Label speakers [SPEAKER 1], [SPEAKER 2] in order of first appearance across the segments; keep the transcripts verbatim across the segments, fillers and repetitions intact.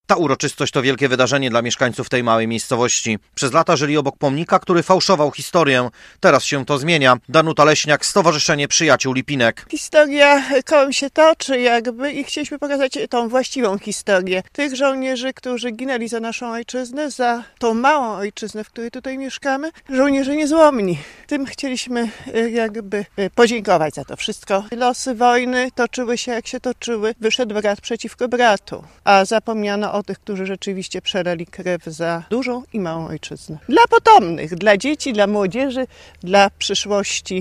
[SPEAKER 1] Ta uroczystość to wielkie wydarzenie dla mieszkańców tej małej miejscowości. Przez lata żyli obok pomnika, który fałszował historię. Teraz się to zmienia. Danuta Leśniak, Stowarzyszenie Przyjaciół Lipinek.
[SPEAKER 2] Historia kołem się toczy jakby i chcieliśmy pokazać tą właściwą historię tych żołnierzy, którzy ginęli za naszą ojczyznę, za tą małą ojczyznę, w której tutaj mieszkamy. Żołnierze niezłomni. Tym chcieliśmy jakby podziękować za to wszystko. Losy wojny toczyły się jak się toczyły. Wyszedł brat przeciwko bratu, a zapomniano o tych, którzy rzeczywiście przelali krew za dużą i małą ojczyznę. Dla potomnych, dla dzieci, dla młodzieży, dla przyszłości,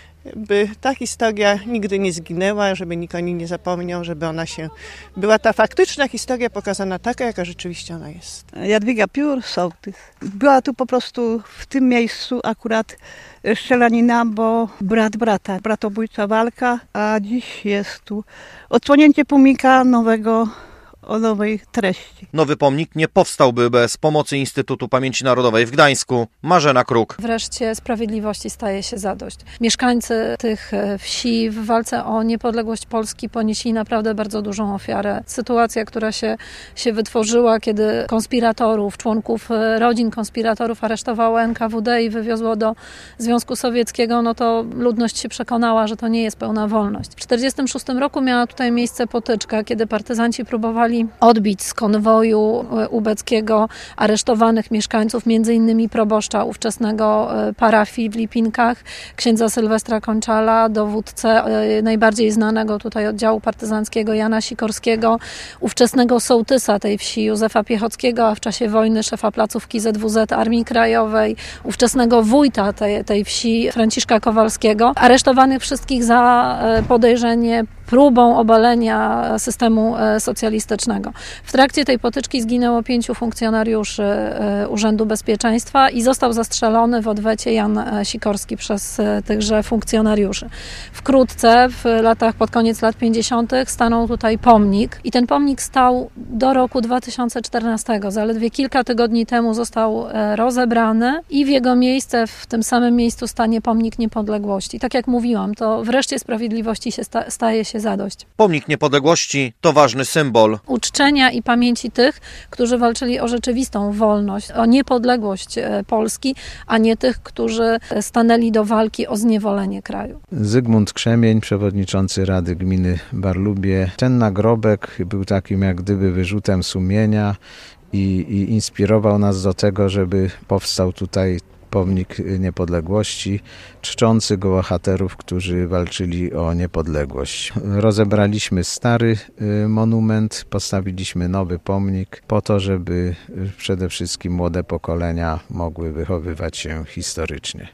[SPEAKER 2] by ta historia nigdy nie zginęła, żeby nikt o niej nie zapomniał, żeby ona się była ta faktyczna historia pokazana taka, jaka rzeczywiście ona jest.
[SPEAKER 3] Jadwiga Piór, sołtys. Była tu po prostu w tym miejscu akurat strzelanina, bo brat brata, bratobójcza walka, a dziś jest tu odsłonięcie pomnika nowego o nowej treści.
[SPEAKER 1] Nowy pomnik nie powstałby bez pomocy Instytutu Pamięci Narodowej w Gdańsku. Marzena Kruk.
[SPEAKER 4] Wreszcie sprawiedliwości staje się zadość. Mieszkańcy tych wsi w walce o niepodległość Polski ponieśli naprawdę bardzo dużą ofiarę. Sytuacja, która się, się wytworzyła, kiedy konspiratorów, członków rodzin konspiratorów aresztowało N K W D i wywiozło do Związku Sowieckiego, no to ludność się przekonała, że to nie jest pełna wolność. W tysiąc dziewięćset czterdziestym szóstym roku miała tutaj miejsce potyczka, kiedy partyzanci próbowali odbić z konwoju ubeckiego aresztowanych mieszkańców, między innymi proboszcza ówczesnego parafii w Lipinkach, księdza Sylwestra Konczala, dowódcę najbardziej znanego tutaj oddziału partyzanckiego Jana Sikorskiego, ówczesnego sołtysa tej wsi Józefa Piechockiego, a w czasie wojny szefa placówki Z W Z Armii Krajowej, ówczesnego wójta tej, tej wsi Franciszka Kowalskiego, aresztowanych wszystkich za podejrzenie próbą obalenia systemu socjalistycznego. W trakcie tej potyczki zginęło pięciu funkcjonariuszy Urzędu Bezpieczeństwa i został zastrzelony w odwecie Jan Sikorski przez tychże funkcjonariuszy. Wkrótce, w latach, pod koniec lat pięćdziesiątych stanął tutaj pomnik i ten pomnik stał do roku dwa tysiące czternastego. Zaledwie kilka tygodni temu został rozebrany i w jego miejsce, w tym samym miejscu stanie pomnik niepodległości. Tak jak mówiłam, to wreszcie sprawiedliwości się sta- staje się zadość.
[SPEAKER 1] Pomnik niepodległości to ważny symbol
[SPEAKER 4] uczczenia i pamięci tych, którzy walczyli o rzeczywistą wolność, o niepodległość Polski, a nie tych, którzy stanęli do walki o zniewolenie kraju.
[SPEAKER 5] Zygmunt Krzemień, przewodniczący Rady Gminy Barlubie. Ten nagrobek był takim jak gdyby wyrzutem sumienia i, i inspirował nas do tego, żeby powstał tutaj pomnik niepodległości, czczący go bohaterów, którzy walczyli o niepodległość. Rozebraliśmy stary monument, postawiliśmy nowy pomnik po to, żeby przede wszystkim młode pokolenia mogły wychowywać się historycznie.